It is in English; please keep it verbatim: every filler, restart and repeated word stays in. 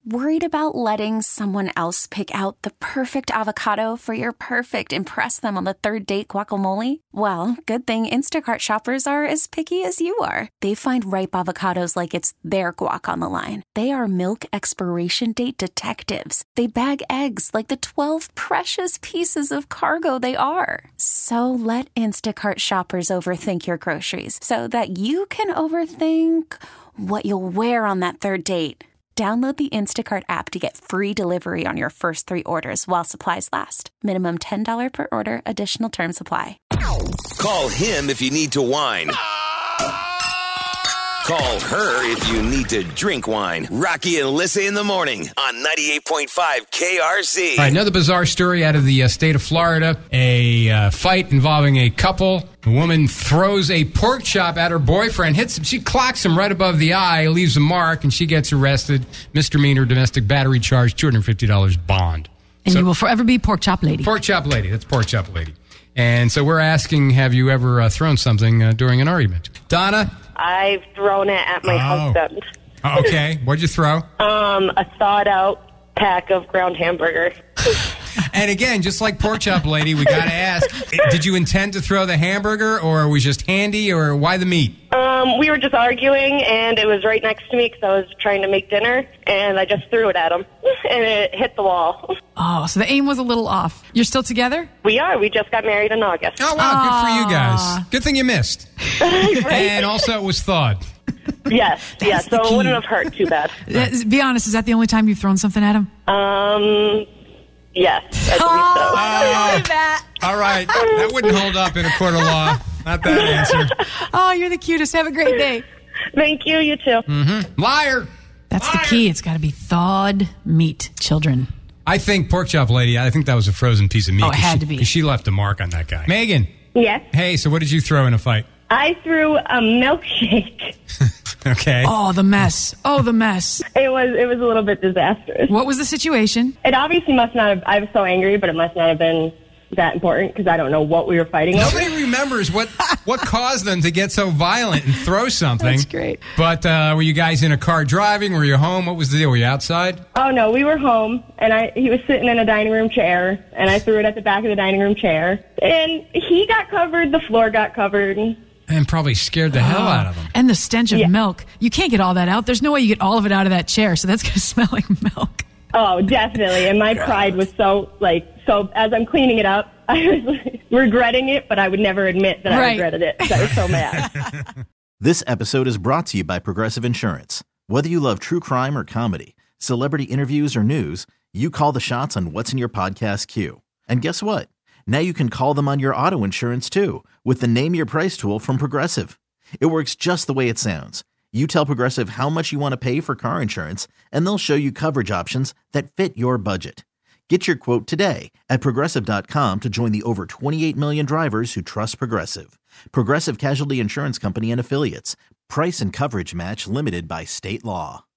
Worried about letting someone else pick out the perfect avocado for your perfect impress them on the third date guacamole? Well, good thing Instacart shoppers are as picky as you are. They find ripe avocados like it's their guac on the line. They are milk expiration date detectives. They bag eggs like the twelve precious pieces of cargo they are. So let Instacart shoppers overthink your groceries so that you can overthink what you'll wear on that third date. Download the Instacart app to get free delivery on your first three orders while supplies last. Minimum ten dollars per order. Additional terms apply. Call him if you need to whine. Call her if you need to drink wine. Rocky and Alyssa in the morning on ninety-eight point five K R Z. All right, another bizarre story out of the uh, state of Florida. A uh, fight involving a couple. A woman throws a pork chop at her boyfriend, hits him. She clocks him right above the eye, leaves a mark, and she gets arrested. Misdemeanor domestic battery charge, two hundred fifty dollars bond. And so, you will forever be pork chop lady. Pork chop lady. That's pork chop lady. And so we're asking, have you ever uh, thrown something uh, during an argument? Donna? I've thrown it at my Oh. husband. Oh, okay. What'd you throw? Um, a thawed-out pack of ground hamburgers. And again, just like pork chop lady, we got to ask, did you intend to throw the hamburger, or was it just handy, or why the meat? Um, we were just arguing, and it was right next to me because I was trying to make dinner, and I just threw it at him, and it hit the wall. Oh, so the aim was a little off. You're still together? We are. We just got married in August. Oh, wow. Good for you guys. Good thing you missed. Right? And also it was thawed. Yes, yes. the So key. it wouldn't have hurt too bad. Uh, Be honest, is that the only time you've thrown something at him? Um, yes, I believe so. Oh, all right. That wouldn't hold up in a court of law. Not that answer. Oh, you're the cutest. Have a great day. Thank you. You too. Mm-hmm. Liar. That's Liar. the key. It's got to be thawed meat, children. I think pork chop lady, I think that was a frozen piece of meat. Oh, it had she, to be. 'cause she left a mark on that guy. Megan. Yes. Hey, so what did you throw in a fight? I threw a milkshake. Okay. Oh, the mess. Oh, the mess. It was it was a little bit disastrous. What was the situation? It obviously must not have, I was so angry, but it must not have been that important because I don't know what we were fighting over. Nobody remembers what what caused them to get so violent and throw something. That's great. But uh, were you guys in a car driving? Were you home? What was the deal? Were you outside? Oh, no, we were home, and I he was sitting in a dining room chair, and I threw it at the back of the dining room chair. And he got covered, the floor got covered. And probably scared the hell out of them. And the stench of Yeah. milk. You can't get all that out. There's no way you get all of it out of that chair, so that's going to smell like milk. Oh, definitely. And my pride was so, like, so as I'm cleaning it up, I was like, regretting it, but I would never admit that I Right. regretted it because I was so mad. This episode is brought to you by Progressive Insurance. Whether you love true crime or comedy, celebrity interviews or news, you call the shots on what's in your podcast queue. And guess what? Now you can call them on your auto insurance too with the Name Your Price tool from Progressive. It works just the way it sounds. You tell Progressive how much you want to pay for car insurance, and they'll show you coverage options that fit your budget. Get your quote today at Progressive dot com to join the over twenty-eight million drivers who trust Progressive. Progressive Casualty Insurance Company and Affiliates. Price and coverage match limited by state law.